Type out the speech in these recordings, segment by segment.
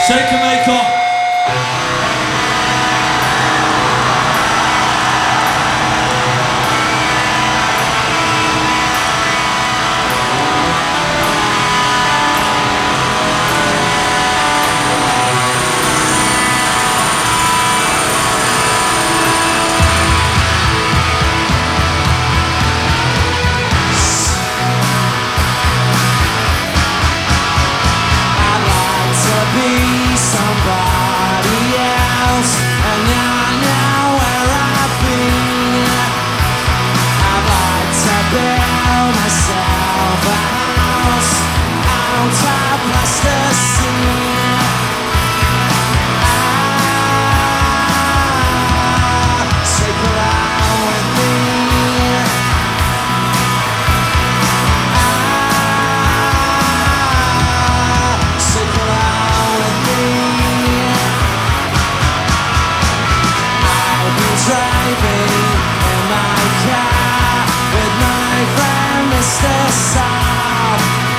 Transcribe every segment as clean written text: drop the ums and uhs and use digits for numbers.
Shaker Maker. Somebody else, and I know where I've been. I'd like to build myself a house out of plasticine. Take her out with me. Take her out with me. Driving in my car with my friend Mr. Saab,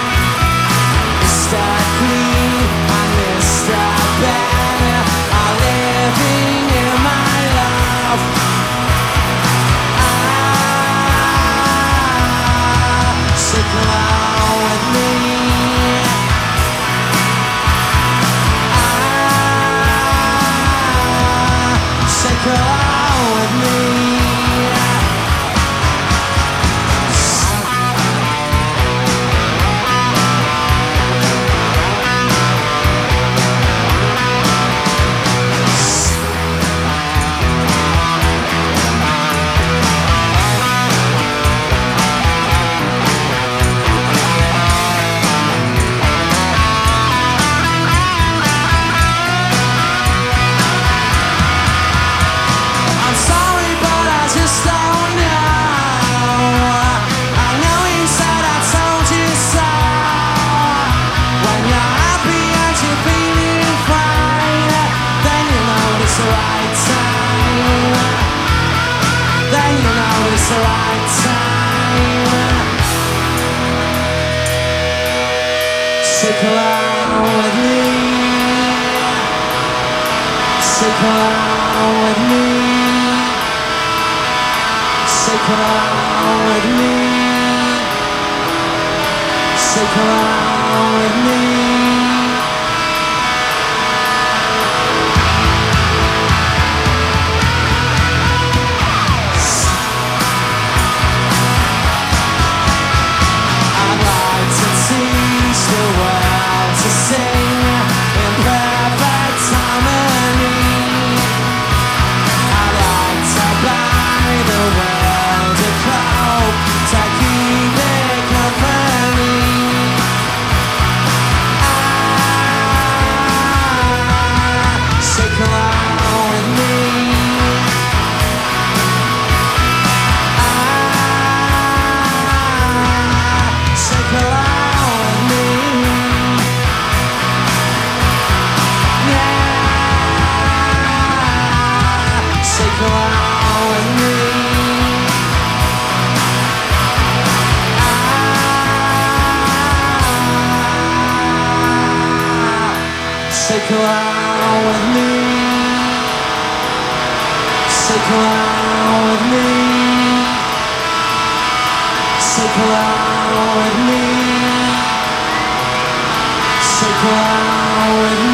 Mr. Clean and Mr. Ben are living in my love. Take along with me. Take along with me. It's the right time. Stick around with me. Stick around with me. Stick around with me. Stick around with me. Stick around with me. Stick around with me. Stick around with me. Stick around with me.